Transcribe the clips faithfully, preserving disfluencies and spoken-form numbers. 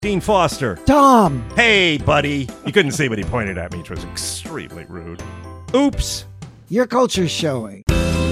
Dean Foster. Tom. Hey, buddy. You couldn't see, but he pointed at me, which was extremely rude. Oops. Your culture's showing.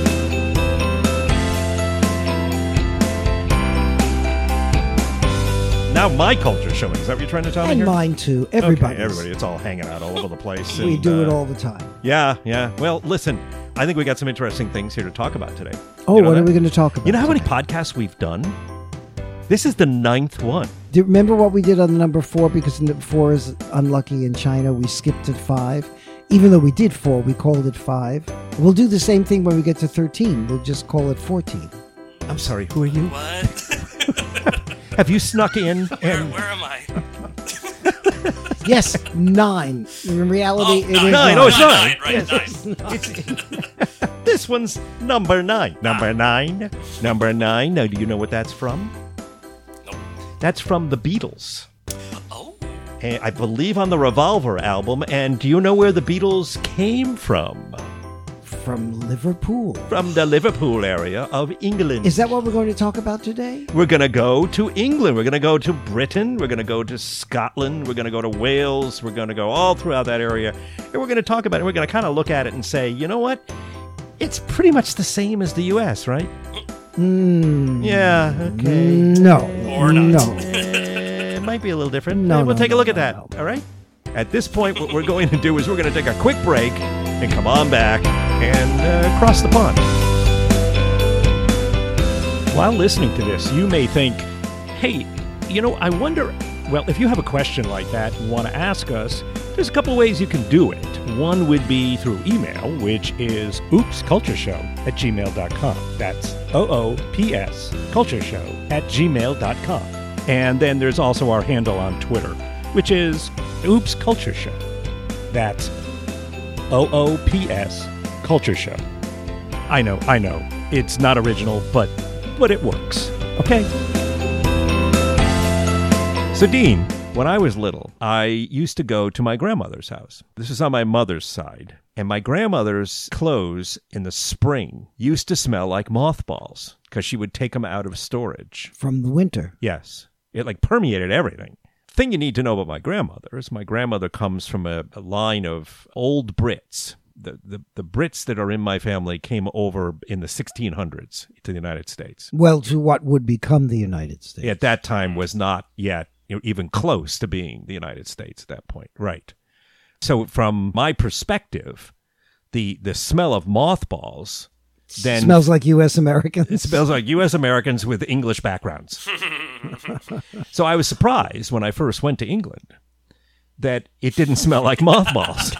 Now my culture's showing. Is that what you're trying to tell me And here? mine too. Everybody. Okay, everybody. It's all hanging out all over the place. We and, do it uh, all the time. Yeah, yeah. Well, listen, I think we got some interesting things here to talk about today. Oh, You know what that? are we going to talk about? You know how many today? podcasts we've done? This is the ninth one. Do you remember what we did on the number four? Because n- four is unlucky in China. We skipped at five. Even though we did four, we called it five. We'll do the same thing when we get to thirteen. We'll just call it fourteen. I'm sorry, who are you? What? Have you snuck in? Where, And where am I? Yes, nine. In reality, Oh, it nine. is Nine. nine. Oh, it's Nine, nine. right, nine. It's, this one's number nine. Number nine. Number nine. Now, do you know what that's from? Nope. That's from the Beatles. Oh, And I believe on the Revolver album. And do you know where the Beatles came from? From Liverpool. From the Liverpool area of England. Is that what we're going to talk about today? We're going to go to England. We're going to go to Britain. We're going to go to Scotland. We're going to go to Wales. We're going to go all throughout that area. And we're going to talk about it. We're going to kind of look at it and say, you know what? It's pretty much the same as the U S, right? Mm, Yeah, okay. No. Or not. No. Eh, it might be a little different. No, Eh, we'll no, take a no, look at no, that, no. all right? At this point, what we're going to do is we're going to take a quick break and come on back and uh, cross the pond. While listening to this, you may think, hey, you know, I wonder, well, if you have a question like that and want to ask us, there's a couple ways you can do it. One would be through email, which is oopscultureshow at gmail dot com. That's O O P S cultureshow at gmail dot com. And then there's also our handle on Twitter, which is Oops Culture Show. That's O O P S Culture Show. I know, I know. It's not original, but but it works. Okay? So, Dean, when I was little, I used to go to my grandmother's house. This is on my mother's side. And my grandmother's clothes in the spring used to smell like mothballs because she would take them out of storage. From the winter. Yes. It like permeated everything. Thing you need to know about my grandmother is my grandmother comes from a, a line of old Brits. The, the the Brits that are in my family came over in the sixteen hundreds to the United States. Well, to what would become the United States. At that time was not yet you know, even close to being the United States at that point. Right. So from my perspective, the the smell of mothballs then Smells like U S Americans. it smells like U S Americans with English backgrounds. So I was surprised when I first went to England that it didn't smell like mothballs.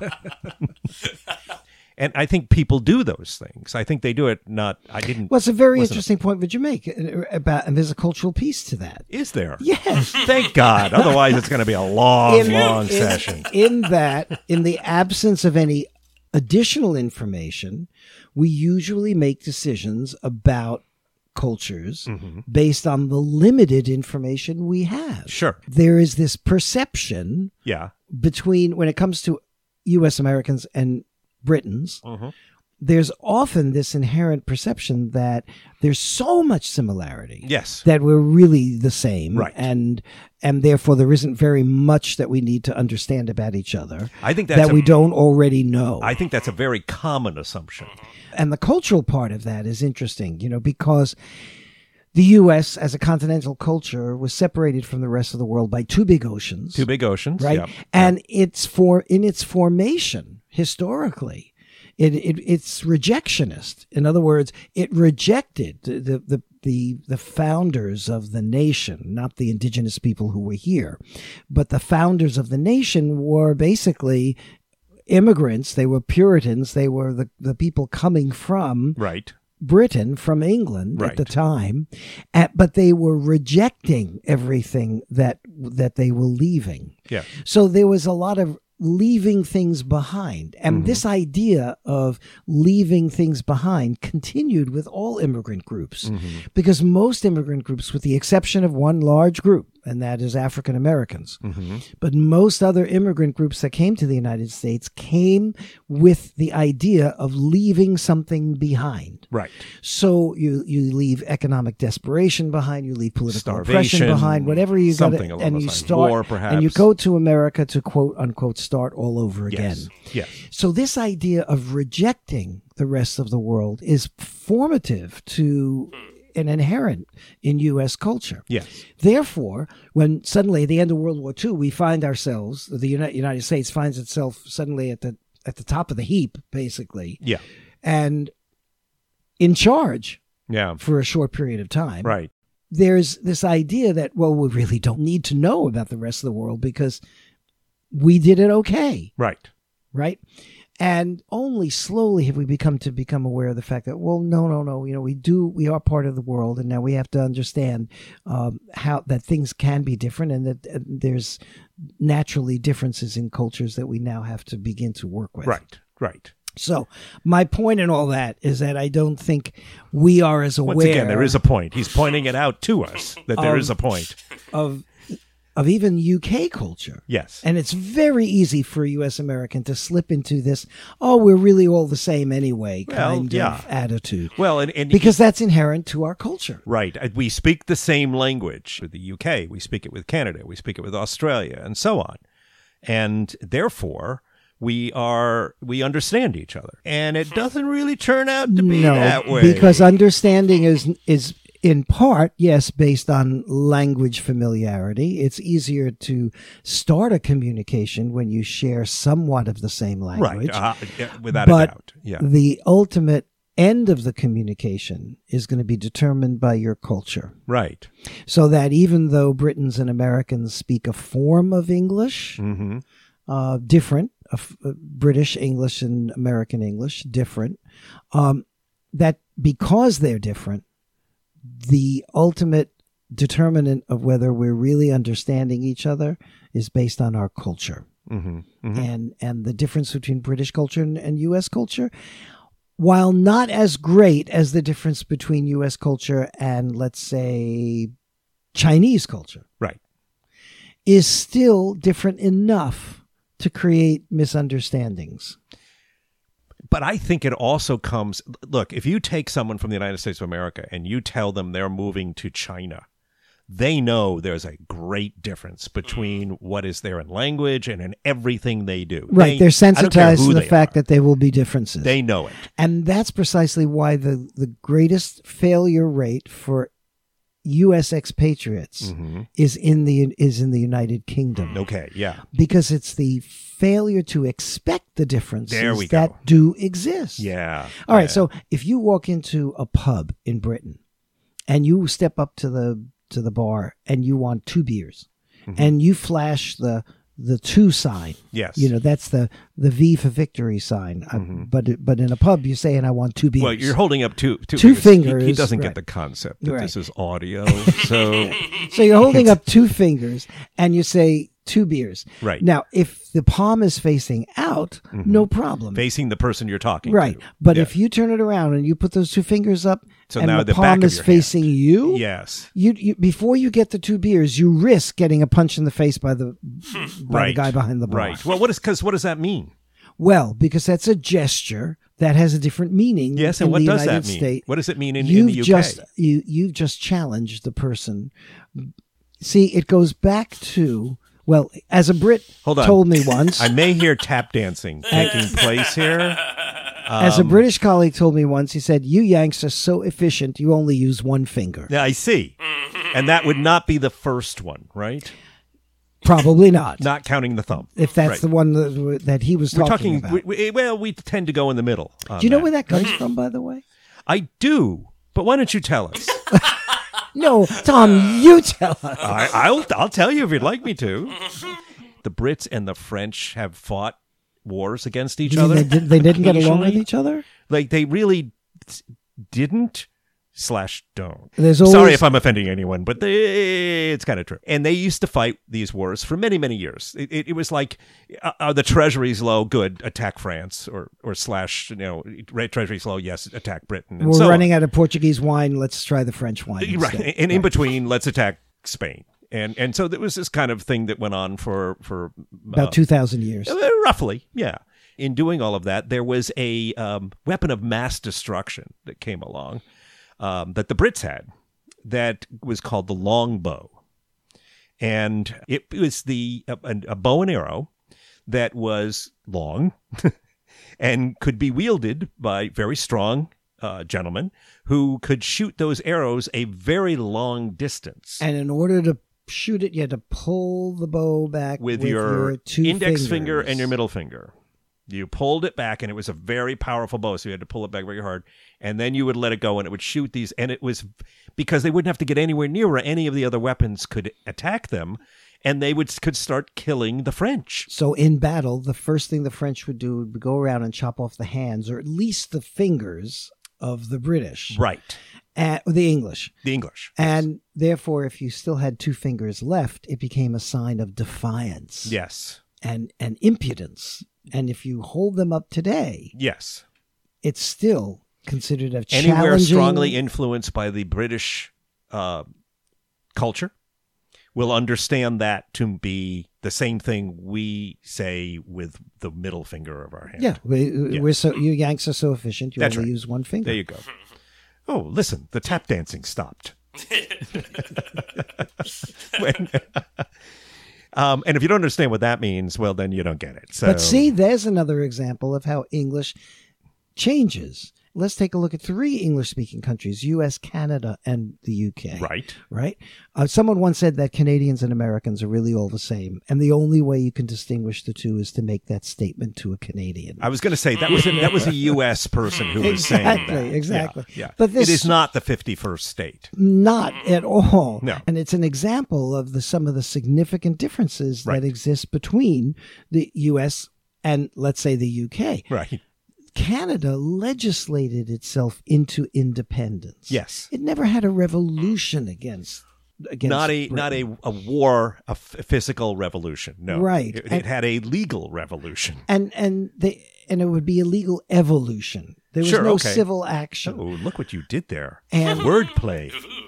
And I think people do those things. I think they do it not, I didn't. Well, it's a very wasn't- interesting point that you make uh, about, and there's a cultural piece to that. Is there? Yes. Thank God. Otherwise, it's going to be a long, In- long in- session. In that, in the absence of any additional information, we usually make decisions about cultures based on the limited information we have. Sure. There is this perception Yeah. between, when it comes to U S Americans and Britons, Mhm. there's often this inherent perception that there's so much similarity. Yes. That we're really the same. Right. And and therefore there isn't very much that we need to understand about each other I think that's that a- we don't already know. I think that's a very common assumption. And the cultural part of that is interesting, you know, because the U S as a continental culture was separated from the rest of the world by two big oceans. Two big oceans. Right. Yep. And it's for in its formation historically, it, it it's rejectionist. In other words, it rejected the, the the the the founders of the nation, not the indigenous people who were here, but the founders of the nation were basically immigrants. They were Puritans. They were the, the people coming from Right. Britain, from England Right. at the time, at, but they were rejecting everything that that they were leaving. Yeah. So there was a lot of leaving things behind. And Mm-hmm. this idea of leaving things behind continued with all immigrant groups, Mm-hmm. because most immigrant groups, with the exception of one large group, and that is African Americans. Mm-hmm. But most other immigrant groups that came to the United States came with the idea of leaving something behind. Right. So you you leave economic desperation behind, you leave political Starvation, oppression behind, whatever you got, something along and those you lines. start, War, perhaps. and you go to America to quote unquote start all over again. Yes. Yes. So this idea of rejecting the rest of the world is formative to and inherent in U S culture. Yes. Therefore, when suddenly at the end of World War Two, we find ourselves, the Uni- United States finds itself suddenly at the at the top of the heap, basically, Yeah. and in charge Yeah. for a short period of time. Right. There's this idea that, well, we really don't need to know about the rest of the world because we did it okay, Right. right? And only slowly have we become to become aware of the fact that, well, no, no, no, you know, we do, we are part of the world, and now we have to understand um, how that things can be different, and that uh, there's naturally differences in cultures that we now have to begin to work with. Right. Right. So my point in all that is that I don't think we are as aware. Once again, there is a point. He's pointing it out to us that there Um, is a point. of of even U K culture. Yes. And it's very easy for a U S American to slip into this, oh, we're really all the same anyway, Well, kind yeah. of attitude. Well, and, and Because that's inherent to our culture. right, uh, we speak the same language with the U K. We speak it with Canada. We speak it with Australia, and so on. And therefore, we are we understand each other, and it doesn't really turn out to be No, that way. because understanding is is in part, yes, based on language familiarity. It's easier to start a communication when you share somewhat of the same language. right, uh, yeah, without But a doubt. Yeah. the ultimate end of the communication is going to be determined by your culture. Right. So that even though Britons and Americans speak a form of English, Mm-hmm. uh, different, uh, f- uh, British English and American English, different, um, that because they're different, the ultimate determinant of whether we're really understanding each other is based on our culture. Mm-hmm. Mm-hmm. And and the difference between British culture and, and U S culture, while not as great as the difference between U S culture and, let's say, Chinese culture, Right. is still different enough to create misunderstandings. But I think it also comes, look, if you take someone from the United States of America and you tell them they're moving to China, they know there's a great difference between what is there in language and in everything they do. Right. They, They're I don't care sensitized who to the they fact are. that there will be differences. They know it. And that's precisely why the, the greatest failure rate for U S expatriates Mm-hmm. is in the is in the United Kingdom. Okay, yeah. Because it's the failure to expect the differences There we that go. do exist. Yeah. All right, yeah. so if you walk into a pub in Britain and you step up to the to the bar and you want two beers Mm-hmm. and you flash the the two sign, Yes. you know, that's the the V for victory sign. Uh, Mhm. but but in a pub you say, and I want two beers. Well, you're holding up two, two, Two fingers. He- He, fingers, doesn't right. get the concept that Right. this is audio. So, So you're holding up two fingers and you say two beers. right. Now, if the palm is facing out, Mhm. no problem. Facing the person you're talking Right. to. But Yeah. if you turn it around and you put those two fingers up So and now the, the back palm of is your facing hand. you, Yes. you, you before you get the two beers, you risk getting a punch in the face by the by the Right. guy behind the bar. Right. Well, what is, because what does that mean? Well, because that's a gesture that has a different meaning. Yes, and in what the does United that mean? States. What does it mean in, you've in the U K? just you you've just challenged the person. See, it goes back to, well, as a Brit Hold on. told me once. I may hear tap dancing taking place here. As a Um, British colleague told me once, he said, "You Yanks are so efficient, you only use one finger." Yeah, I see. And that would not be the first one, right? Probably not. Not counting the thumb. If that's Right. the one that, that he was We're talking, talking, about. we, we, well, we tend to go in the middle. on Do you know where that comes from, by the way? I do, but why don't you tell us? No, Tom, you tell us. I, I'll, I'll tell you if you'd like me to. The Brits and the French have fought wars against each You mean other. they, did, they didn't get along with occasionally. each other? Like, they really didn't slash don't. There's Sorry always- if I'm offending anyone, but they, it's kind of true. And they used to fight these wars for many, many years. It, it, it was like, uh, uh, the treasury's low, good, attack France, or or slash, you know, re- treasury's low, yes, attack Britain. And We're so running on. out of Portuguese wine. Let's try the French wine. Right. instead. And in between, let's attack Spain. And and so there was this kind of thing that went on for for About uh, two thousand years. uh, roughly, yeah. In doing all of that, there was a um, weapon of mass destruction that came along um, that the Brits had that was called the longbow. And it was the a, a bow and arrow that was long and could be wielded by very strong uh, gentlemen who could shoot those arrows a very long distance. And in order to shoot it, you had to pull the bow back with, with your, your two index fingers. finger and your middle finger. You pulled it back, and it was a very powerful bow, so you had to pull it back very hard. And then you would let it go, and it would shoot these. And it was because they wouldn't have to get anywhere near where any of the other weapons could attack them, and they would could start killing the French. So in battle, the first thing the French would do would be go around and chop off the hands, or at least the fingers of the British. Right. And, the English. The English. And therefore, if you still had two fingers left, it became a sign of defiance. Yes. And, and impudence. And if you hold them up today, Yes. it's still considered a challenging... Anywhere strongly influenced by the British uh, culture will understand that to be the same thing we say with the middle finger of our hand. Yeah, we, Yeah. we're so you Yanks are so efficient. You That's only right. use one finger. There you go. Oh, listen, the tap dancing stopped. When- um, and if you don't understand what that means, well, then you don't get it. So, But see, there's another example of how English changes. Let's take a look at three English-speaking countries: U S, Canada, and the U K. right? Right? Uh, someone once said that Canadians and Americans are really all the same, and the only way you can distinguish the two is to make that statement to a Canadian. I was going to say that was a, that was a U S person who was saying Exactly, that. exactly. Yeah, yeah. But this- it is not the fifty-first state. Not at all. No. And it's an example of the some of the significant differences Right. that exist between the U S and, let's say, the U K. Right. Canada legislated itself into independence. Yes. It never had a revolution against against Not a Britain. not a, a war, a f- physical revolution. No. Right. It, And- it had a legal revolution. and and they and it would be a legal evolution. There was Sure, no okay. civil action. Oh, look what you did there. And- Wordplay.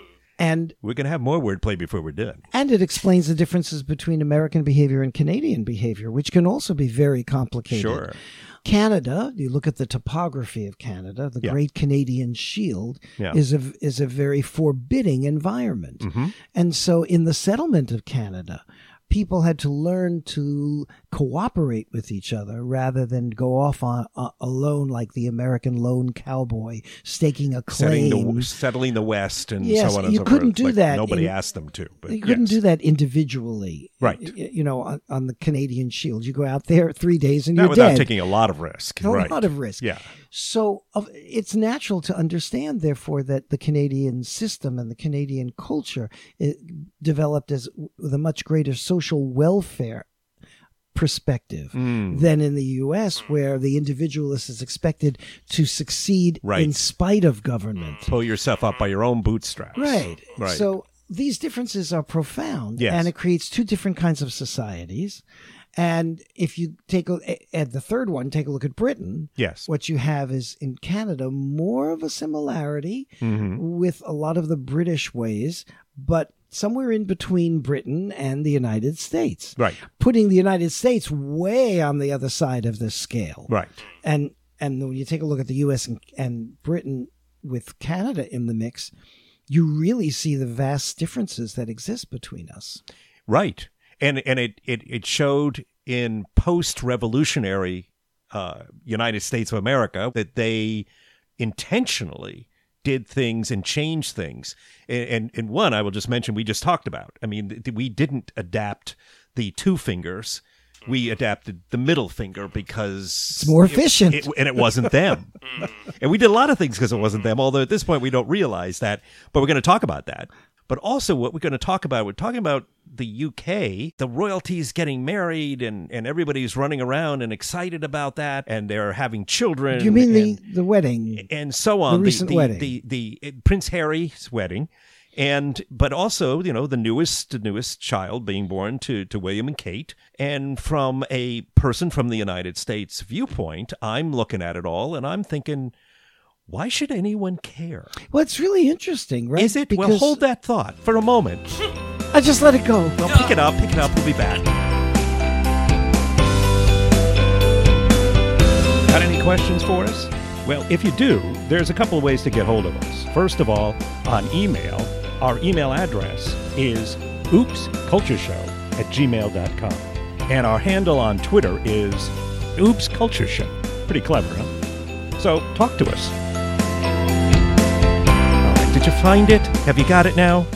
And We're going to have more wordplay before we're done. And it explains the differences between American behavior and Canadian behavior, which can also be very complicated. Sure. Canada, you look at the topography of Canada, the Yeah. Great Canadian Shield Yeah. is a is a very forbidding environment. Mm-hmm. And so in the settlement of Canada, people had to learn to cooperate with each other rather than go off on uh, alone like the American lone cowboy staking a Setting claim. the, settling the West and Yes, so on and you so couldn't forth. do Like that Nobody in- asked them to. But You couldn't yes. do that individually. Right. Y- You know, on, on the Canadian Shield. You go out there three days and Not you're without dead. taking a lot of risk. a right. lot of risk. Yeah. So of- it's natural to understand, therefore, that the Canadian system and the Canadian culture it developed as with a much greater social welfare perspective Mm. than in the U S, where the individualist is expected to succeed Right. in spite of government. Pull yourself up by your own bootstraps. Right. Right. So these differences are profound, Yes. and it creates two different kinds of societies. And if you take a, at the third one, take a look at Britain. Yes. What you have is in Canada more of a similarity Mhm. with a lot of the British ways, but somewhere in between Britain and the United States, Right. putting the United States way on the other side of the scale. Right. And and when you take a look at the U S and, and Britain with Canada in the mix, you really see the vast differences that exist between us. Right. And and it, it, it showed in post-revolutionary uh, United States of America that they intentionally did things and changed things. And, and, and one, I will just mention, we just talked about. I mean, th- we didn't adapt the two fingers. We adapted the middle finger because It's more efficient. It, and it wasn't them. And we did a lot of things because it wasn't them, although at this point we don't realize that. But we're going to talk about that. But also what we're going to talk about, we're talking about the U K, the royalties getting married and, and everybody's running around and excited about that. And they're having children. Do you mean and, the, the wedding? and so on. the recent the, wedding? The, the, the Prince Harry's wedding. And but also, you know, the newest the newest child being born to, to William and Kate. And from a person from the United States viewpoint, I'm looking at it all and I'm thinking, why should anyone care? Well, it's really interesting, right? Is it? Well, Because- hold that thought for a moment. I just let it go. Well, pick it up, pick it up. We'll be back. Got any questions for us? Well, if you do, there's a couple of ways to get hold of us. First of all, on email, our email address is oopscultureshow at gmail dot com. And our handle on Twitter is oopscultureshow. Pretty clever, huh? So talk to us. All right, did you find it? Have you got it now?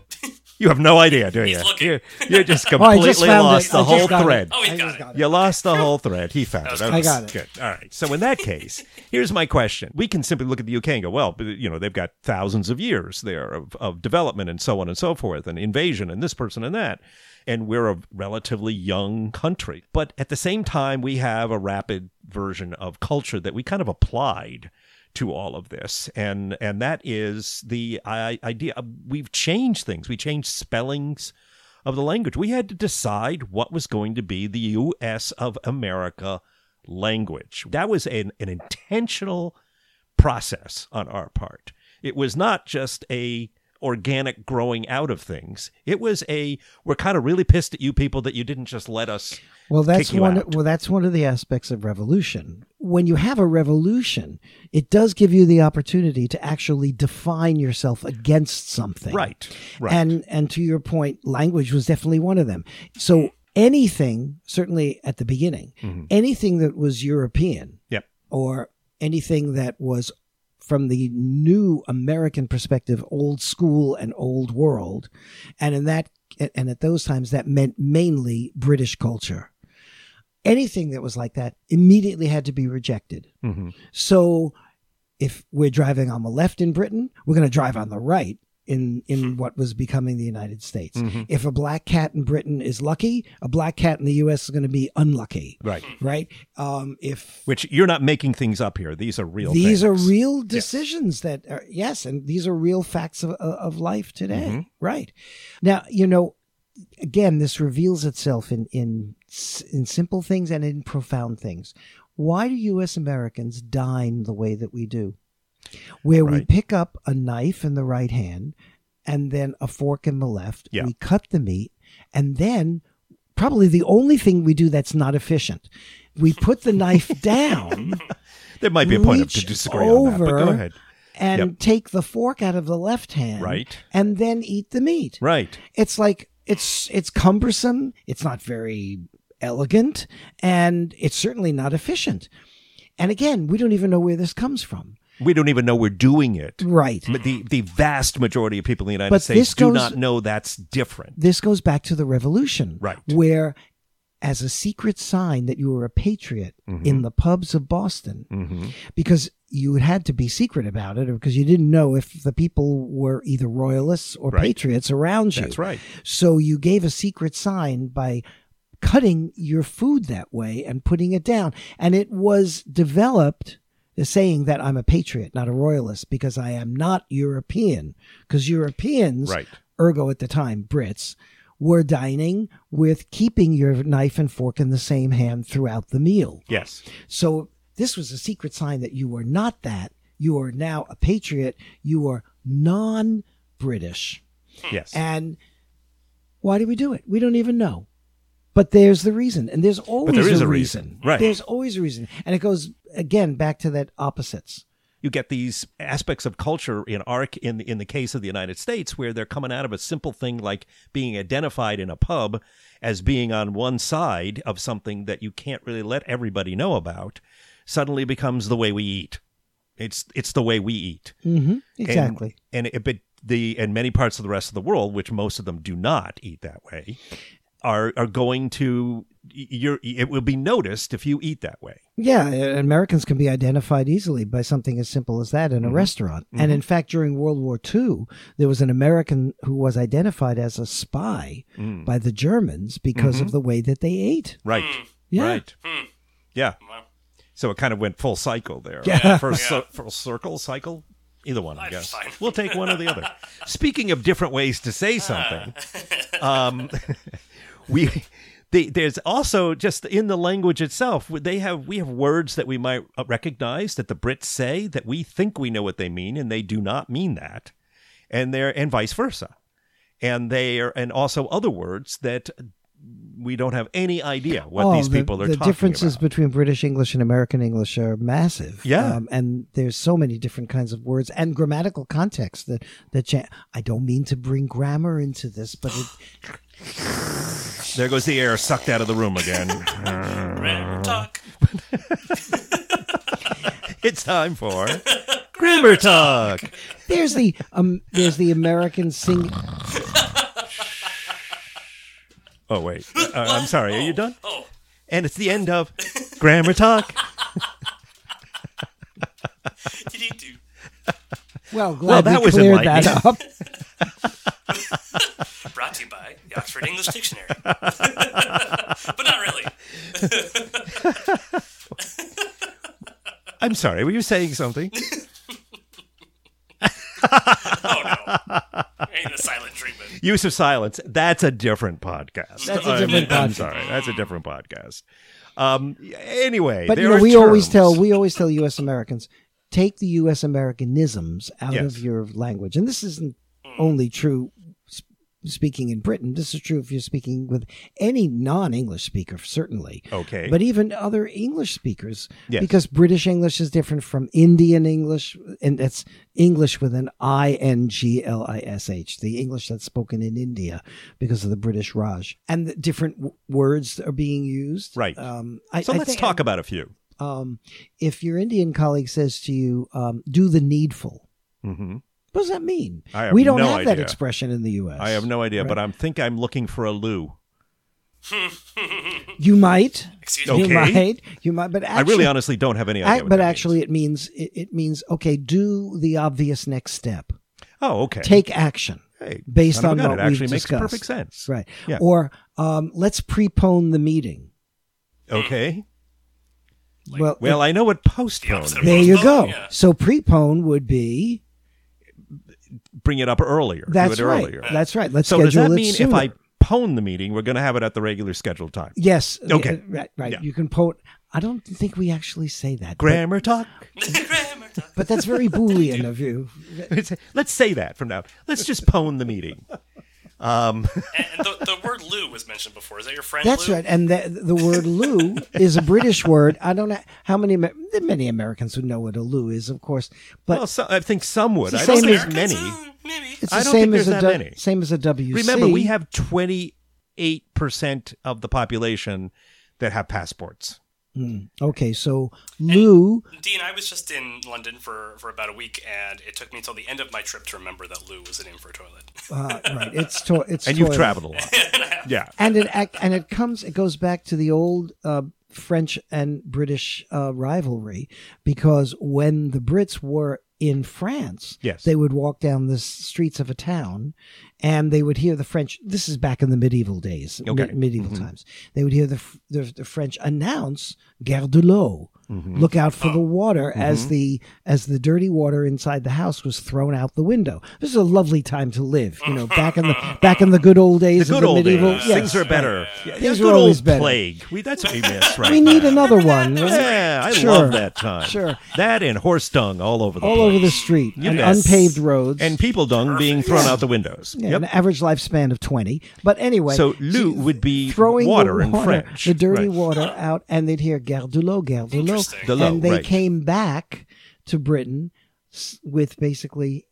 You have no idea, do you? He's looking. You're, you're just Oh, I completely just found lost it. the I just whole got it. thread. Oh, he I got just it. got it. You lost the whole thread. He found it. I got it. Good. All right. So in that case, here's my question. We can simply look at the U K and go, well, but, you know, they've got thousands of years there of, of development and so on and so forth, and invasion and this person and that. And we're a relatively young country. But at the same time, we have a rapid version of culture that we kind of applied to all of this, and and that is the I, idea. We've changed things. We changed spellings of the language. We had to decide what was going to be the U S of America language. That was an, an intentional process on our part. It was not just a organic growing out of things. It was a, we're kind of really pissed at you people that you didn't just let us Well, that's kick you one. out. Well, that's one of the aspects of revolution. When you have a revolution, it does give you the opportunity to actually define yourself against something. Right, right. And and to your point, language was definitely one of them. So anything, certainly at the beginning, anything that was European, Yep. or anything that was from the new American perspective, old school and old world, and in that and at those times that meant mainly British culture. Anything that was like that immediately had to be rejected. Mhm. So if we're driving on the left in Britain, we're going to drive on the right in, in what was becoming the United States. If a black cat in Britain is lucky, a black cat in the U S is going to be unlucky. Right. Right? Um, if Which you're not making things up here. These are real these things. are real decisions that are, yes, and these are real facts of, of life today. Mm-hmm. Right. Now, you know, again, this reveals itself in, in, in simple things and in profound things. Why do U S Americans dine the way that we do? Where we Right. pick up a knife in the right hand and then a fork in the left. Yeah. We cut the meat, and then probably the only thing we do that's not efficient, we put the knife down. There might be a point of reach disagree on that, but over go ahead. and Yep. take the fork out of the left hand, Right. and then eat the meat. Right. It's like it's it's cumbersome. It's not very elegant, and it's certainly not efficient. And again, we don't even know where this comes from. We don't even know we're doing it. Right. But the, the vast majority of people in the United But States this do goes- not know that's different. This goes back to the revolution, Right. where as a secret sign that you were a patriot Mm-hmm. in the pubs of Boston, because you had to be secret about it, or because you didn't know if the people were either royalists or Right. patriots around you. That's right. So you gave a secret sign by cutting your food that way and putting it down. And it was developed as saying that I'm a patriot, not a royalist, because I am not European. Because Europeans, Right. ergo at the time, Brits, were dining with keeping your knife and fork in the same hand throughout the meal. Yes. So this was a secret sign that you were not that. You are now a patriot. You are non-British. Yes. And why do we do it? We don't even know. But there's the reason. And there's always there is a a reason. reason. Right. There's always a reason. And it goes, again, back to that opposites. You get these aspects of culture in arc in in the case of the United States where they're coming out of a simple thing like being identified in a pub as being on one side of something that you can't really let everybody know about, suddenly becomes the way we eat. It's it's the way we eat. Mm-hmm. Exactly. And, and it, but the and many parts of the rest of the world, which most of them do not eat that way, are are going to you're it will be noticed if you eat that way. Yeah, Americans can be identified easily by something as simple as that in a Mm-hmm. restaurant. And in fact, during World War Two, there was an American who was identified as a spy Mm. by the Germans because of the way that they ate. Right. Yeah. Right. Hmm. Yeah. Wow. So it kind of went full cycle there. Yeah. First, Yeah. cir- full circle, cycle, either one, I That's guess. fine. We'll take one or the other. Speaking of different ways to say something, um, we they, there's also just in the language itself. They have we have words that we might recognize that the Brits say that we think we know what they mean, and they do not mean that, and they're and vice versa. and they are, and also other words that we don't have any idea what Oh, these the- people are the talking differences about. between British English and American English are massive. Yeah. Um, and there's so many different kinds of words and grammatical context that, that cha- I don't mean to bring grammar into this, but it, There goes the air sucked out of the room again. Grammar talk. It's time for Grammar Talk. there's the um, there's the American sing. Oh, wait. Uh, I'm sorry. Are you done? Oh, And it's the end of Grammar Talk. did you do? Well, glad Well, that we was cleared that enlightening. up. Brought to you by the Oxford English Dictionary. But not really. I'm sorry. Were you saying something? Oh, no. Ain't the silent treatment. Use of silence. That's a different podcast. That's a I'm- different I'm podcast. sorry. That's a different podcast. Um. Anyway, But there you know, are we always terms. tell we always tell U S Americans, take the U S Americanisms out Yes. of your language, and this isn't only true sp- speaking in Britain. This is true if you're speaking with any non-English speaker, certainly. Okay. But even other English speakers, Yes. because British English is different from Indian English, and that's English with an I N G L I S H, the English that's spoken in India because of the British Raj. And the different w- words are being used. Right. Um, I, so I let's think- talk about a few. um, if your Indian colleague says to you, um, do the needful, hmm what does that mean? I have we don't no have that idea. expression in the U S. I have no idea, Right. but I think I'm looking for a loo. You might. Excuse Okay. me. You might. You might. But I actually, really honestly don't have any idea. ac- what but that actually, means. it means it, it means okay. Do the obvious next step. Oh, okay. Take action Hey, based son of a on gun, what it we've actually makes discussed. perfect sense. Right. Yeah. Or um, let's prepone the meeting. Okay. well, Well, I know what postpone opposite is. of there you go. Postpone, yeah. So prepone would be Bring it up earlier. Do that's it right. earlier. That's right. Let's So schedule does that it mean sooner. if I pone the meeting, we're going to have it at the regular scheduled time? Yes. Okay. uh, right. Right. Yeah. You can put. I don't think we actually say that. but- Grammar talk. Grammar talk. But that's very Boolean of you. Let's say that from now. Let's just pone the meeting. Um, And and the, the word Lou was mentioned before. Is that your friend That's Lou? right. And the, the word loo is a British word. I don't know how many, Amer- there are many Americans who know what a loo is, of course. But well, so, I think some would. It's I the don't same think as- many. Uh, maybe. it's I the don't same think as a there's that du- many. same as a W C. Remember, we have twenty-eight percent of the population that have passports. Mm. Okay, so loo. Dean, I was just in London for, for about a week, and it took me until the end of my trip to remember that Lou was the name for a toilet. Uh, right. It's to- it's And you've toilet. traveled a lot. Yeah. and it ac- and it comes it goes back to the old uh, French and British uh, rivalry, because when the Brits were in France, Yes. they would walk down the s- streets of a town and they would hear the French. This is back in the medieval days, me- Okay. medieval Mhm. times. They would hear the, f- the the French announce "Gare de l'eau." Mhm. Look out for the water as Mhm. the as the dirty water inside the house was thrown out the window. This is a lovely time to live, you know, back in the back in the good old days The of good the old medieval. days. Yes, Things are better. right. Yeah, Things good are old always better. plague. We, that's what we miss right We need now. another one. Yeah, I Sure. love that time. Sure. That and horse dung all over the All place. over the street and Yes. unpaved roads And people dung being thrown out the windows. Yeah, Yep. an average lifespan of twenty. But anyway, So loo would be throwing water the in water, French. the dirty Right. water out, and they'd hear "Gare de l'eau, gare de l'eau," Interesting. De l'eau, and they right. came back to Britain s- with basically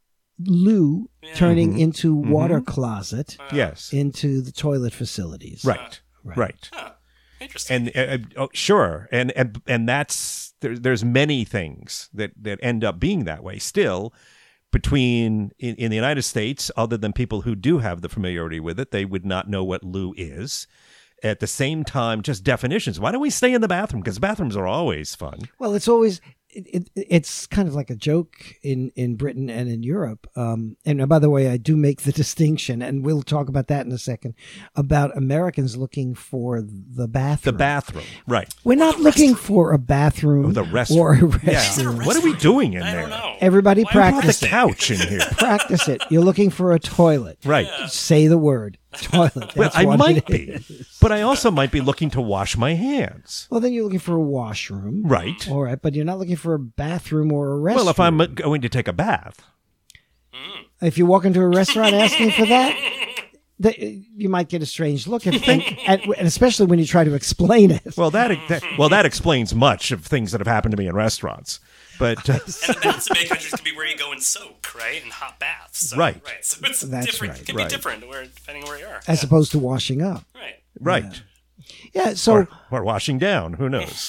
loo Yeah. turning Mhm. into Mhm. water closet Yes. into the toilet facilities. Right. Right. Right. Huh. Interesting. And uh, uh, oh, sure, and and and that's there, there's many things that that end up being that way still. Between in, in the United States, other than people who do have the familiarity with it, they would not know what loo is. At the same time, just definitions. Why don't we stay in the bathroom? Because bathrooms are always fun. Well, it's always it, it, it's kind of like a joke in, in Britain and in Europe. Um, and by the way, I do make the distinction, and we'll talk about that in a second, about Americans looking for the bathroom. The bathroom, right? We're not looking for a bathroom Oh, the restroom. or a Yeah. restroom. What are we doing in I there? don't know. Everybody Why Put practice the it. couch in here, Practice it. You're looking for a toilet. right? Say the word toilet. That's Well, I what might it be, is. but I also might be looking to wash my hands. Well, then you're looking for a washroom. Right. All right, but you're not looking for a bathroom or a restroom. Well, if I'm going to take a bath, If you walk into a restaurant asking for that, the, you might get a strange look, and, and, and especially when you try to explain it. Well, that, that well that explains much of things that have happened to me in restaurants. But uh, and then some big countries can be where you go and soak, right, and hot baths. So, right, right. So it's That's different. right. It can right. be different where, depending on where you are. As yeah. opposed to washing up. Right. Right. Yeah. So or, or washing down. Who knows?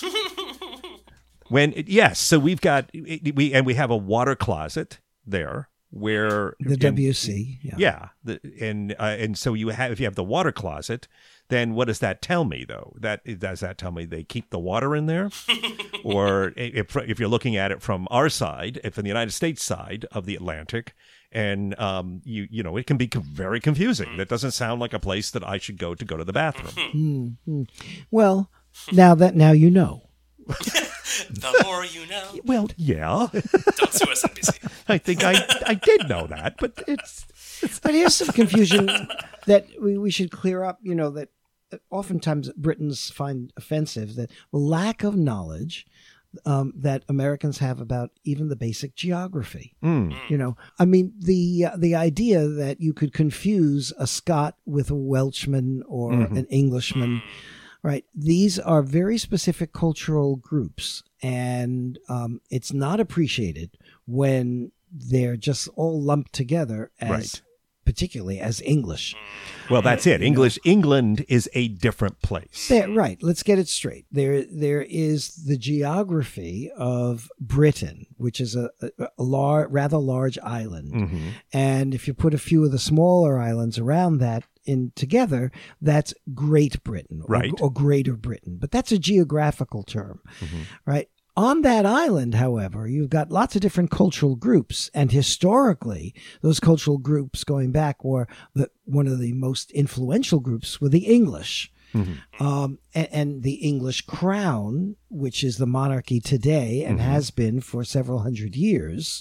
When yes, so we've got we and we have a water closet there where the in, W C. Yeah. Yeah, the, and uh, and so you have if you have the water closet, then what does that tell me though? That does that tell me they keep the water in there, or if if you're looking at it from our side, if from the United States side of the Atlantic, and um you you know it can be very confusing. That doesn't sound like a place that I should go to go to the bathroom. Mm-hmm. Well, now that now you know. The more you know. Well, yeah, Don't sue us, N B C. I think I I did know that, but it's. But here's some confusion that we, we should clear up. You know, that oftentimes Britons find offensive, that lack of knowledge um, that Americans have about even the basic geography. Mm. You know, I mean, the uh, the idea that you could confuse a Scot with a Welshman or Mm-hmm. an Englishman, right? These are very specific cultural groups, and um, it's not appreciated when they're just all lumped together as, Right. particularly as English. Well, that's it. English England is a different place. There, right. Let's get it straight. There, there is the geography of Britain, which is a, a, a lar- rather large island, Mm-hmm. and if you put a few of the smaller islands around that in together, that's Great Britain, or, Right. or Greater Britain. But that's a geographical term, right? On that island, however, you've got lots of different cultural groups, and historically, those cultural groups going back were the, one of the most influential groups were the English. Mm-hmm. Um, and, and the English crown, which is the monarchy today and Mm-hmm. has been for several hundred years,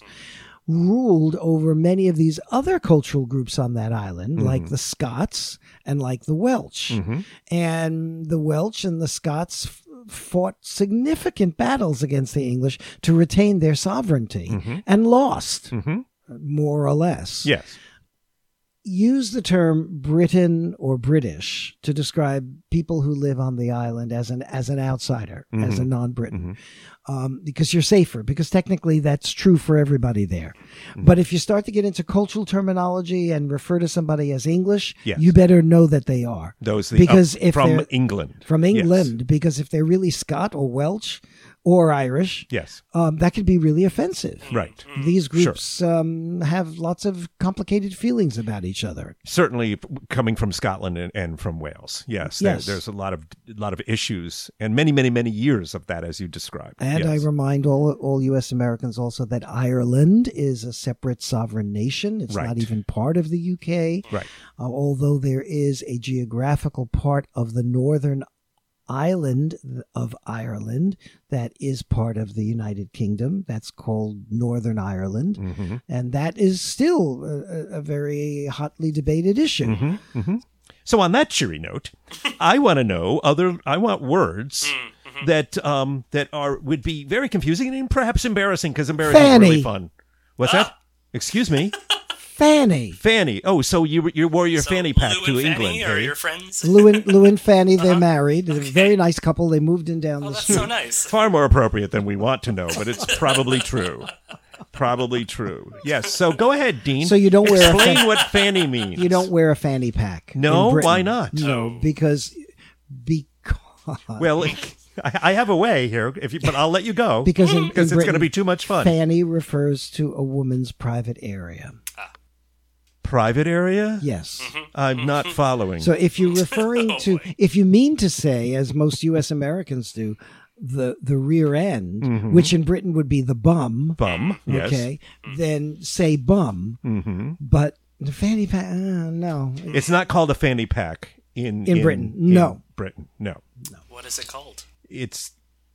ruled over many of these other cultural groups on that island, Mm-hmm. like the Scots and like the Welsh. Mm-hmm. And the Welsh and the Scots f- fought significant battles against the English to retain their sovereignty Mm-hmm. and lost, Mm-hmm. more or less. Yes. Use the term Britain or British to describe people who live on the island as an as an outsider, Mm-hmm. as a non-Briton, um, because you're safer. Because technically, that's true for everybody there. Mm-hmm. But if you start to get into cultural terminology and refer to somebody as English, Yes. you better know that they are Those the, because uh, if from they're England. from Yes. England, because if they're really Scot or Welsh or Irish, Yes. um, that could be really offensive. Right. These groups um, have lots of complicated feelings about each other. Certainly coming from Scotland and, and from Wales. Yes. There, Yes. There's a lot of a lot of issues and many, many, many years of that, as you described. And yes. I remind all all U S Americans also that Ireland is a separate sovereign nation. It's Right. not even part of the U K. Right. Uh, although there is a geographical part of the northern island of Ireland that is part of the United Kingdom. That's called Northern Ireland. Mm-hmm. And that is still a, a very hotly debated issue. Mm-hmm. Mm-hmm. So on that cheery note, I want to know other. I want words that um that are would be very confusing and perhaps embarrassing because embarrassing Fanny. is really fun. What's that? Excuse me, Fanny. Fanny. Oh, so you you wore your So fanny pack Lou to and England? Fanny are eh? your friends? Lou and, Lou and Fanny, they're married. They're a very nice couple. They moved in down Oh, the that's street. so nice. Far more appropriate than we want to know, but it's probably true. Probably true. Yes. So go ahead, Dean. So you don't wear a explain fa- what fanny means. You don't wear a fanny pack. No? in Britain. Why not? No, because because Well, I, I have a way here, if you, but I'll let you go because in, because in it's going to Britain, be too much fun. Fanny refers to a woman's private area. Private area? Yes. I'm not following. So if you're referring Oh, to, boy. if you mean to say, as most U S Americans do, the the rear end, which in Britain would be the bum, Bum. Yes. okay, then say bum. hmm But the fanny pack, uh, no. It's not called a fanny pack in In Britain. in No. Britain. No. What is it called? It's.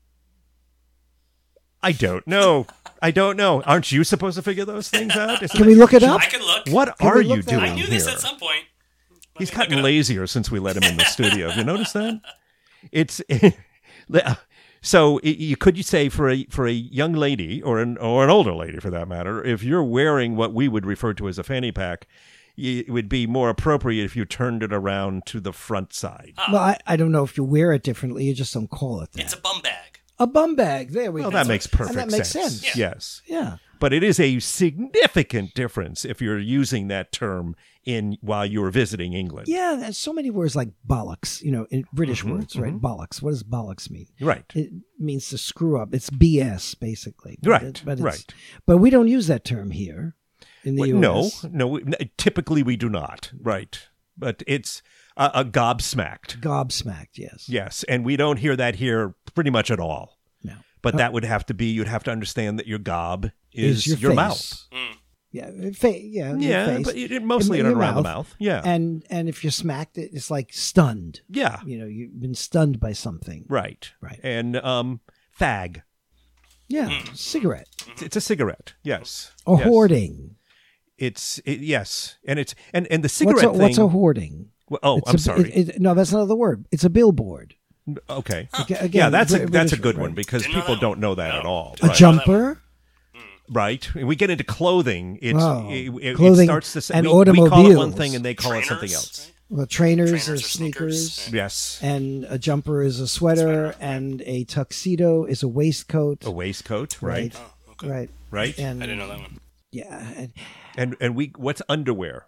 I don't know. I don't know. Aren't you supposed to figure those things out? Isn't Can we look it up? I can look. What Can are we you look that doing up? I knew here? this at some point. Let He's me look gotten it up. lazier since we let him in the studio. Have you noticed that? It's So i- you could you say for a for a young lady or an or an older lady for that matter, if you're wearing what we would refer to as a fanny pack, y- it would be more appropriate if you turned it around to the front side. Ah. Well, I, I don't know if you wear it differently. You just don't call it that. It's a bum bag. A bum bag. There we Well, go. that makes perfect and that makes sense. sense. Yes. Yeah. But it is a significant difference if you're using that term in while you were visiting England. Yeah, there's so many words like bollocks, you know, in British Mhm, words, right? mhm. Bollocks. What does bollocks mean? Right. It means to screw up. It's B S, basically. But Right, it- but it's, right. But we don't use that term here in the Well, U no, S. no, we- n- typically we do not. Right. But it's a, a gobsmacked. Gobsmacked, yes. Yes. And we don't hear that here pretty much at all. No. But that would have to be, you'd have to understand that your gob is, Is your, face. mouth. Mm. Yeah, fa- yeah, your Yeah, face. but it, it mostly In in and your around the mouth. mouth. Yeah. And and if you're smacked, it- it's like stunned. yeah. You know, you've been stunned by something. Right. Right. And um, fag. Yeah, Hmm. cigarette It's, it's a cigarette. Yes. or Yes. hoarding. It's it, yes, and it's and and the What's cigarette a, thing. what's a hoarding? well, oh, It's I'm a- sorry. it- it- no, that's not the word. It's a billboard. okay. Aga- Yeah, Again, that's a Brit- that's a British- good one right. because Didn't know people that don't one. know that No. at all. A Right. jumper. Right. And we get into clothing. It's Oh, it, it, clothing it starts to say and we, we call it one automobiles. thing and they call it something Trainers, else. right? Well, trainers, Trainers or or sneakers. sneakers. Yes. And a jumper is a sweater, and a tuxedo is a waistcoat. A waistcoat. Right. Oh, okay. Right. Right. And I didn't know that one. yeah, and And and we what's underwear?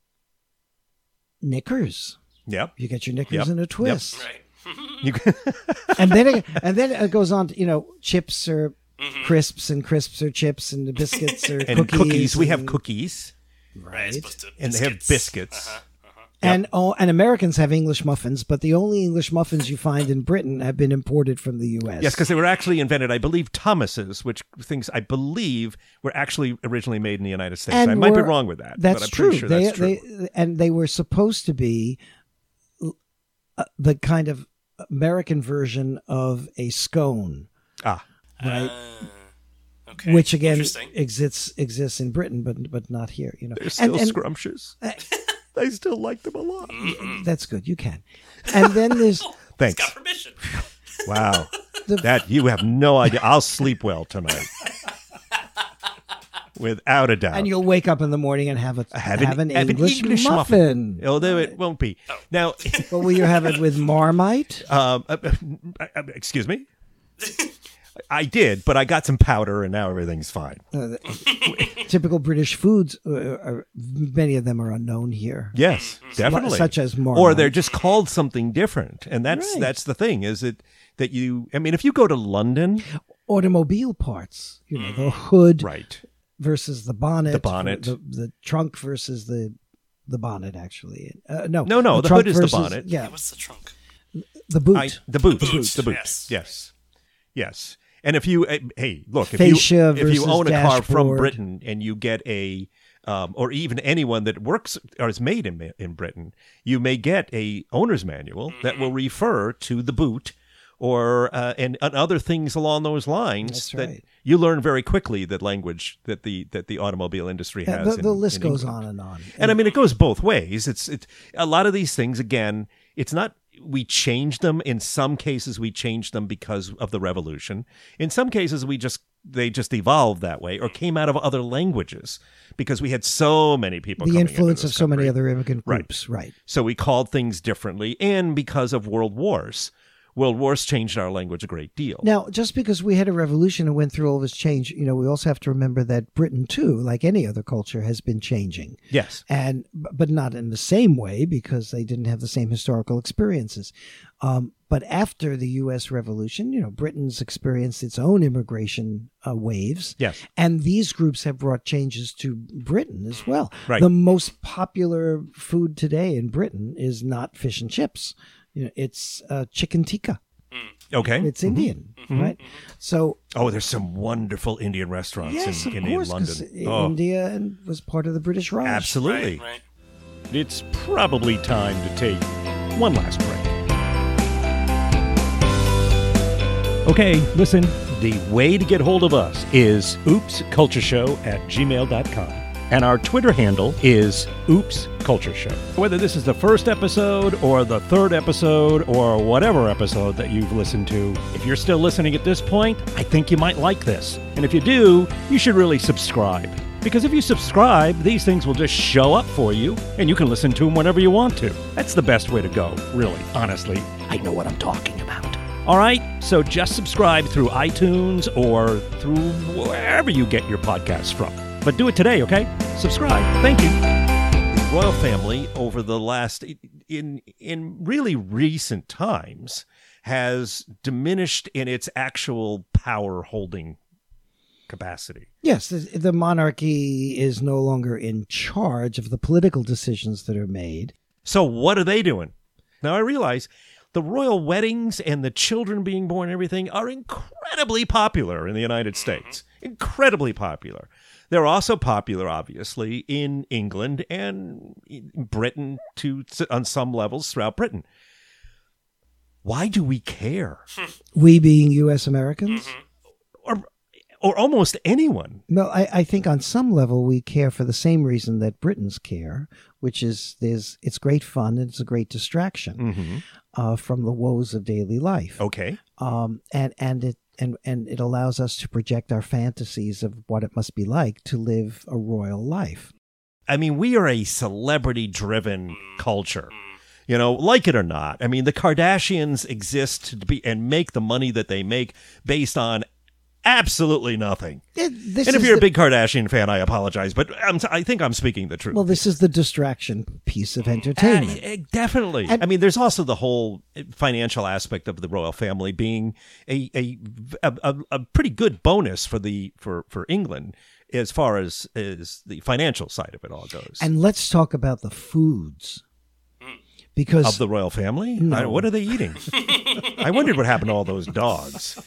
knickers. Yep. You get your knickers Yep. in a twist, Right. You, and then it, and then it goes on to, you know, chips or Mm-hmm. crisps, and crisps or chips, and the biscuits or and cookies. cookies. We have and- cookies. Right. as opposed to And they have biscuits. Uh-huh. Uh-huh. And oh, and Americans have English muffins, but the only English muffins you find in Britain have been imported from the U S. Yes, because they were actually invented, I believe, Thomas's, which things I believe were actually originally made in the United States. And I might be were- wrong with that. That's but I'm true. Pretty sure they, that's true. They, and they were supposed to be uh, the kind of American version of a scone, ah, right? Uh, okay. Which again Interesting. exists exists in Britain, but but not here. You know, they're still and, and scrumptious. I still like them a lot. that's good. You can. And then there's Thanks. He's got permission. Wow. The- That you have no idea. I'll sleep well tonight. Without a doubt. and you'll wake up in the morning and have a have have an, an, have English, an English muffin. Although it won't be. Now, But will you have it with Marmite? um, uh, uh, uh, excuse me? I did, but I got some powder and now everything's fine. Uh, the- typical British foods, uh, are, many of them are unknown here. Yes, definitely. Such as Marmite. Or they're just called something different. And that's Right. that's the thing, is it that you I mean, if you go to London, Automobile parts, you know, the hood right. versus the bonnet, The bonnet. the, the trunk versus the the bonnet. Actually, uh, no, No, no, the trunk hood is the versus- bonnet. Yeah, What's the trunk? the boot. I, the boot, The the boot, boot, the boot. yes. Yes, yes. And if you, uh, hey, look, if Fascia you if you versus own a car from dashboard. Britain and you get a, um, or even anyone that works or is made in in Britain, you may get a owner's manual that will refer to the boot, or uh, and, and other things along those lines. That's that right. you learn very quickly that language that the that the automobile industry Yeah, has. the, the in- list in goes England. on and on. And I mean, it goes both ways. It's it's a lot of these things. Again, it's not we change them. In some cases, we change them because of the revolution. In some cases, we just they just evolved that way or came out of other languages because we had so many people. the coming into influence this of so many country. other immigrant Right. groups, right? So we called things differently, and because of world wars, world wars changed our language a great deal. Now, just because we had a revolution and went through all this change, you know, we also have to remember that Britain, too, like any other culture, has been changing. Yes. And but not in the same way because they didn't have the same historical experiences. Um, but after the U S Revolution, you know, Britain's experienced its own immigration uh, waves. Yes. And these groups have brought changes to Britain as well. Right. The most popular food today in Britain is not fish and chips. You know, it's uh, chicken tikka. Okay. It's Indian, right? So Oh, there's some wonderful Indian restaurants yes, in, of in, course, in 'cause London. Oh, India and was part of the British Raj. absolutely. Right, right. It's probably time to take one last break. Okay, listen, the way to get hold of us is oopscultureshow at gmail dot com. And our Twitter handle is Oops Culture Show. Whether this is the first episode or the third episode or whatever episode that you've listened to, if you're still listening at this point, I think you might like this. And if you do, you should really subscribe. Because if you subscribe, these things will just show up for you, and you can listen to them whenever you want to. That's the best way to go, really, honestly. I know what I'm talking about. All right, so just subscribe through iTunes or through wherever you get your podcasts from. But do it today, okay? Subscribe. Thank you. The royal family, over the last, in in really recent times, has diminished in its actual power holding capacity. Yes, the, the monarchy is no longer in charge of the political decisions that are made. So what are they doing? Now I realize the royal weddings and the children being born and everything are incredibly popular in the United States. Incredibly popular. They're also popular, obviously, in England and in Britain to on some levels throughout Britain. Why do we care? We being U S Americans? Mm-hmm. Or or almost anyone. No, I, I think on some level we care for the same reason that Britons care, which is there's it's great fun and it's a great distraction Mm-hmm. uh, from the woes of daily life. Okay. Um, and and it and and it allows us to project our fantasies of what it must be like to live a royal life. I mean, we are a celebrity-driven culture. You know, like it or not. I mean, the Kardashians exist to be and make the money that they make based on absolutely nothing. It, this And if is you're a the- big Kardashian fan, I apologize, but I'm t- I think I'm speaking the truth. well, this is the distraction piece of entertainment. Uh, definitely. And- I mean, there's also the whole financial aspect of the royal family being a a, a, a pretty good bonus for the for, for England as far as, as the financial side of it all goes. And let's talk about the foods. Because Of the royal family? No. I- what are they eating? I wondered what happened to all those dogs.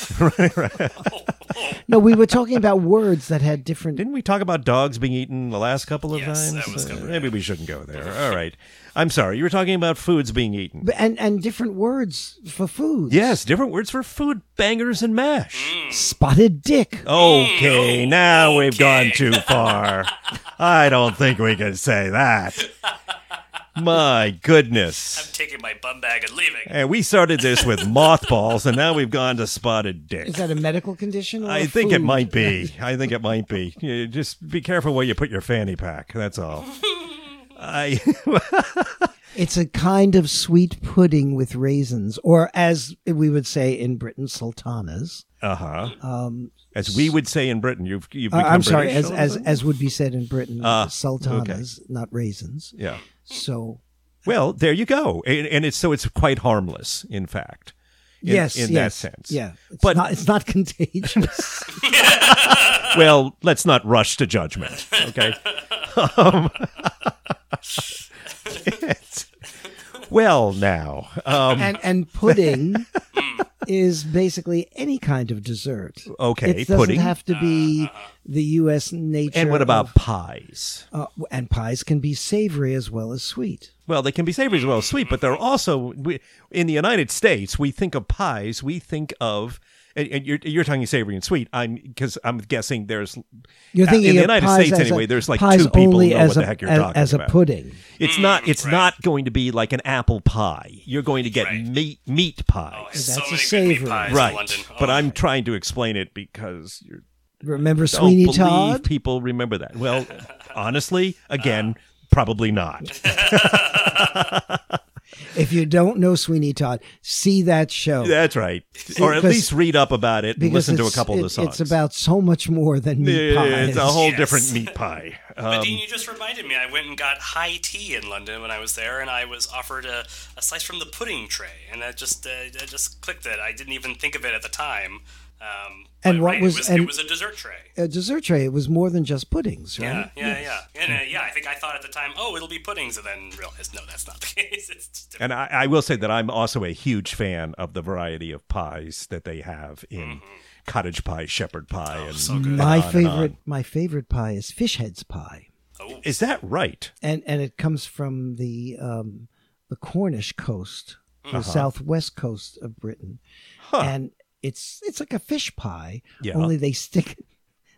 no, we were talking about words that had different. Didn't we talk about dogs being eaten the last couple of Yes, times? that was Uh, covered. maybe we shouldn't go there. All right. I'm sorry. You were talking about foods being eaten. and and different words for foods. Yes, different words for food, bangers and mash. Spotted dick. Okay, now we've gone too far. I don't think we can say that. My goodness. I'm taking my bum bag and leaving. And we started this with mothballs, and now we've gone to spotted dick. Is that a medical condition? Or I a think it food? might be. I think it might be. You just be careful where you put your fanny pack. That's all. I It's a kind of sweet pudding with raisins, or as we would say in Britain, sultanas. uh huh. Um, As we would say in Britain, you've you've uh, become I'm sorry, British as all of as a sudden? as would be said in Britain, Ah, sultanas, not raisins. yeah. So Well, there you go, and, and it's so it's quite harmless, in fact. In, yes, in yes, that sense. yeah. It's But- not, it's not contagious. Well, let's not rush to judgment, okay? um, it's- well, now, um, and and pudding is basically any kind of dessert. Okay, it doesn't pudding. have to be the U S nature. and what about of- pies? uh, and pies can be savory as well as sweet. Well, they can be savory as well as sweet, but they're also we, in the United States. We think of pies. We think of, and, and you're you're talking savory and sweet. I'm because I'm guessing there's You're uh, thinking in the of United pies States as anyway. a, there's like pies two people who only know as what a, the heck you're as, talking as a about. pudding. It's not. It's right. not going to be like an apple pie. You're going to get Right. meat meat Oh, pies, there's so That's a many good savory. meat pies right? in London. But Oh, I'm trying to explain it because you Remember don't Sweeney believe Todd? people remember that. Well, honestly, again, probably not. If you don't know Sweeney Todd, see that show. That's right, or at Because- least read up about it and because listen to a it's- couple of the it- songs. It's about so much more than meat pies. It's a whole Yes. different meat pie. But Um, Dean, you just reminded me. I went and got high tea in London when I was there, and I was offered a, a slice from the pudding tray, and that just uh, that just clicked it. I didn't even think of it at the time. Um, And but, what right, was- it was and- it was a dessert tray. A dessert tray. It was more than just puddings, Yeah, right? yeah, yeah, and uh, yeah. I think I thought at the time, oh, it'll be puddings, and then realized, no, that's not the case. It's just different. and I, I will say that I'm also a huge fan of the variety of pies that they have in cottage pie, shepherd pie, and Mm-hmm. so good. and My on and favorite, on. my favorite pie is fish heads pie, Oh, Is that right? and and it comes from the um, the Cornish coast, the Uh-huh. southwest coast of Britain, Huh. and it's it's like a fish pie. Yeah. Only they stick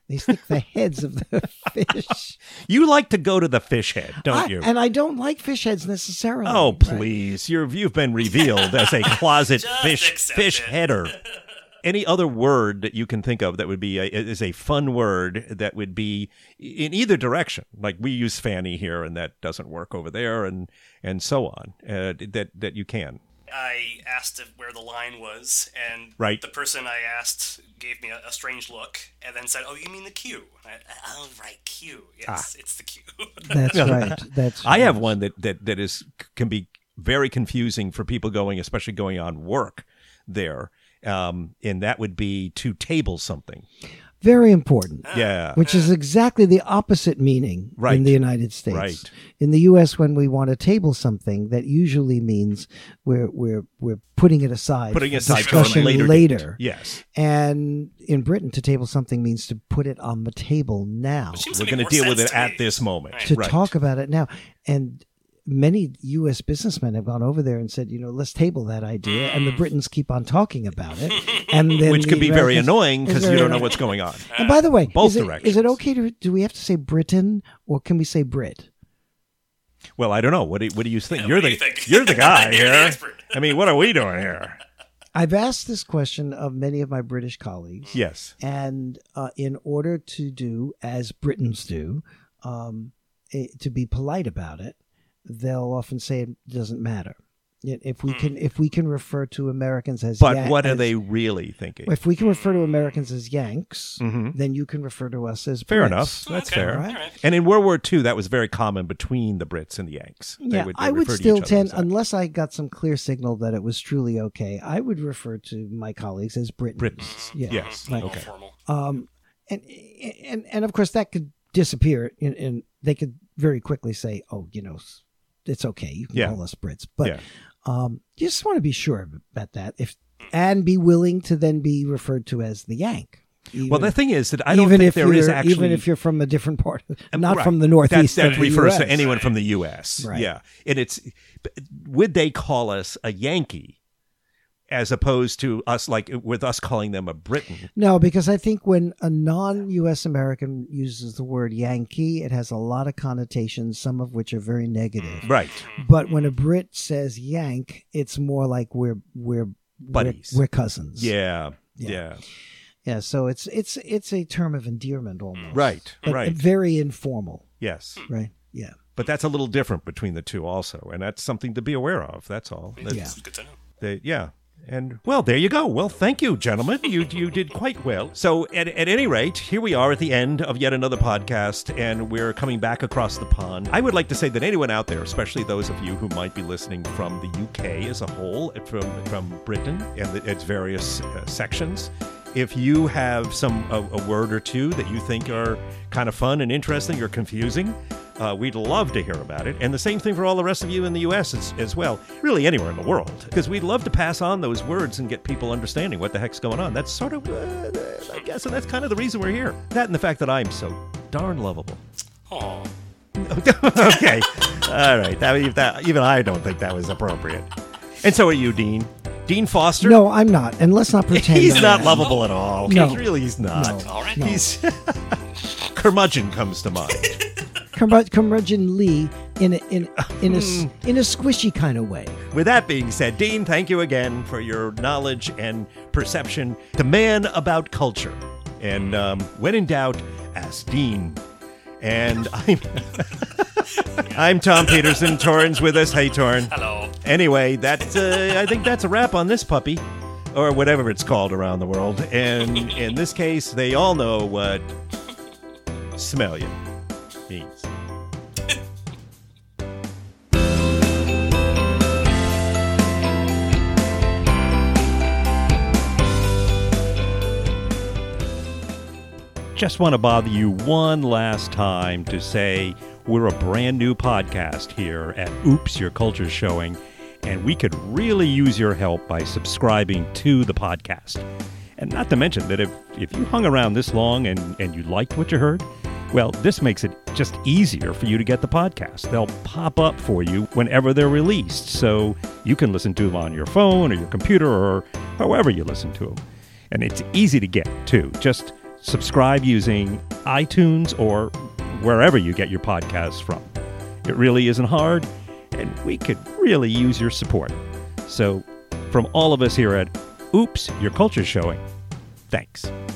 They stick the heads of the fish. You like to go to the fish head, don't I- you? And I don't like fish heads necessarily. Oh, right? please. You're, you've been revealed as a closet Just fish accept fish it. header. Any other word that you can think of that would be a, is a fun word that would be in either direction? Like we use fanny here, and that doesn't work over there, and and so on. Uh, that that you can. I asked if, where the line was, and Right. the person I asked gave me a, a strange look, and then said, "Oh, you mean the Q?" I, oh, right, Q. Yes, it's the Q. That's right. That's I have right. one that that that is can be very confusing for people going, especially going on work there. Um, and that would be to table something. Very important. Yeah. Which is exactly the opposite meaning Right. in the United States. Right. In the U S, when we want to table something, that usually means we're we're we're putting it aside, Putting for aside for discussion a later. later. date. Yes. And in Britain, to table something means to put it on the table now, Which seems We're to going make to more deal with sense it to at me. this moment. Right. to Right. talk about it now. And many U S businessmen have gone over there and said, you know, let's table that idea. And the Britons keep on talking about it. And then Which the could be very Americans- annoying It's because you very don't know annoying. what's going on. And by the way, Both is it, is directions. it okay to, do we have to say Britain or can we say Brit? Well, I don't know. What do, what do you think? Yeah, you're what do the you think? you're the guy You're the here. expert. I mean, what are we doing here? I've asked this question of many of my British colleagues. Yes. And uh, in order to do as Britons do, um, eh, to be polite about it, they'll often say it doesn't matter. If we can, if we can refer to Americans as, But Yan- what are as- they really thinking? If we can refer to Americans as Yanks, Mhm. then you can refer to us as Fair Brits. enough. That's Okay, fair. right. all right. And in World War Two, that was very common between the Brits and the Yanks. They Yeah, would, they I would refer to still each other tend, as that. unless I got some clear signal that it was truly okay, I would refer to my colleagues as Britons. Britons. Yeah. Yes. Right. More Okay. formal. Um, and and and of course that could disappear, and, and they could very quickly say, "Oh, you know, it's okay. You can Yeah. call us Brits." But Yeah. um, you just want to be sure about that, if and be willing to then be referred to as the Yank. Even, Well, the thing is that I don't even think if there you're is actually even if you're from a different part, not Right. from the northeast That's, that of the refers U S. to anyone from the U S. Right. Yeah, and it's would they call us a Yankee as opposed to us like with us calling them a Briton? No, because I think when a non-U S American uses the word Yankee, it has a lot of connotations, some of which are very negative. Right. But when a Brit says Yank, it's more like we're we're Buddies. We're, we're cousins. Yeah. Yeah. Yeah. Yeah. So it's it's it's a term of endearment almost. Right. But right. very informal. Yes. Right. Yeah. But that's a little different between the two also, and that's something to be aware of. That's all. That's, Yeah. Good to know. They, yeah. And well, there you go. Well, thank you, gentlemen. You you did quite well. So, at, at any rate, here we are at the end of yet another podcast, and we're coming back across the pond. I would like to say that anyone out there, especially those of you who might be listening from the U K as a whole, from from Britain and its various uh, sections, if you have some a, a word or two that you think are kind of fun and interesting or confusing, Uh, we'd love to hear about it. And the same thing for all the rest of you in the U S as, as well. Really anywhere in the world. Because we'd love to pass on those words and get people understanding what the heck's going on. That's sort of, uh, I guess, and that's kind of the reason we're here. That and the fact that I'm so darn lovable. Oh, Okay. All right. That, that, even I don't think that was appropriate. And so are you, Dean. Dean Foster? No, I'm not. And let's not pretend He's I not am. lovable at all. No. He's really, he's not. No. all right. No. He's curmudgeon comes to mind. Curmud- Curmudgeon Lee in a, in in a s- in a squishy kind of way. With that being said, Dean, thank you again for your knowledge and perception. The man about culture. And um, when in doubt, ask Dean. And I'm I'm Tom Peterson. Torrin's with us. Hey, Torrin. Hello. Anyway, that's uh, I think that's a wrap on this puppy, or whatever it's called around the world. And in this case, they all know what smell you means. Just want to bother you one last time to say we're a brand new podcast here at Oops, Your Culture's Showing, and we could really use your help by subscribing to the podcast. And not to mention that if, if you hung around this long and, and you liked what you heard, well, this makes it just easier for you to get the podcast. They'll pop up for you whenever they're released, so you can listen to them on your phone or your computer or however you listen to them. And it's easy to get, too. Just subscribe using iTunes or wherever you get your podcasts from. It really isn't hard, and we could really use your support. So, from all of us here at Oops, Your Culture's Showing, thanks.